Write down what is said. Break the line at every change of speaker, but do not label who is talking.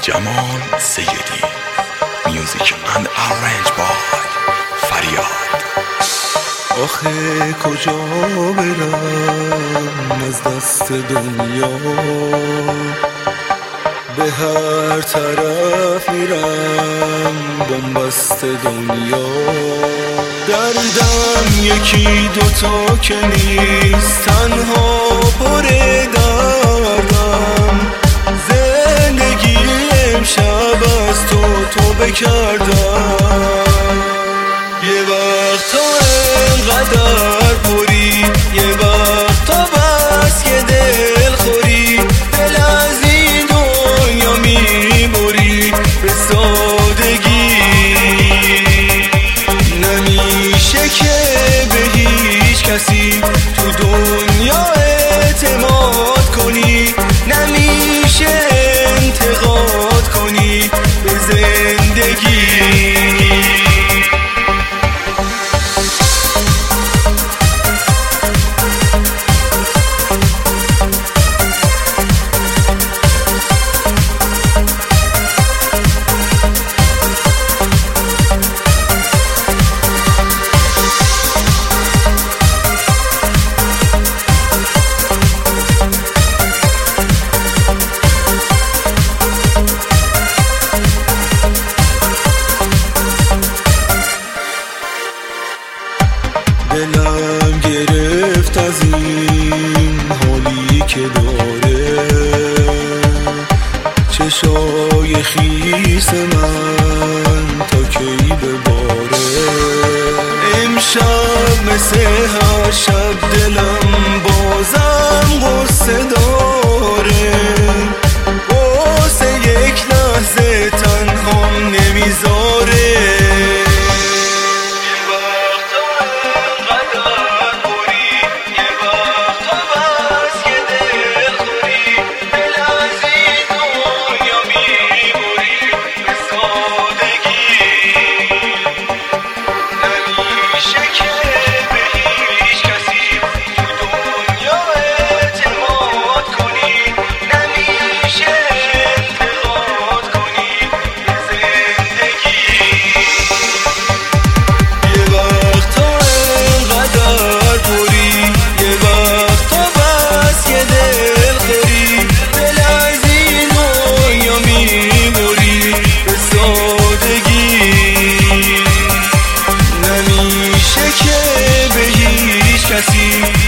جمال سیدی. میوزیک اند ارنج بای فریاد.
آخه کجا برم از دست دنیا، به هر طرف میرم بنبست دنیا. دردم یکی دوتا که نیست، تنها پر دردم. زندگی امشب از تو بکردم. یه وقت تا انقدر پری، یه وقت تا بس که دل خوری. دل از این دنیا میبری به سادگی. نمیشه که به هیچ کسی تو دنیا اعتماد کنی. نمیشه انتقاد کنی به زندگی. دلم گرفت از این حالی که داره، چشای خیس من تا کی بباره. امشب مثل هر شب دلم بازم غصه داره. واسه یک لحظه تنهام نمیذاره. نمیشه که به هیچ کسی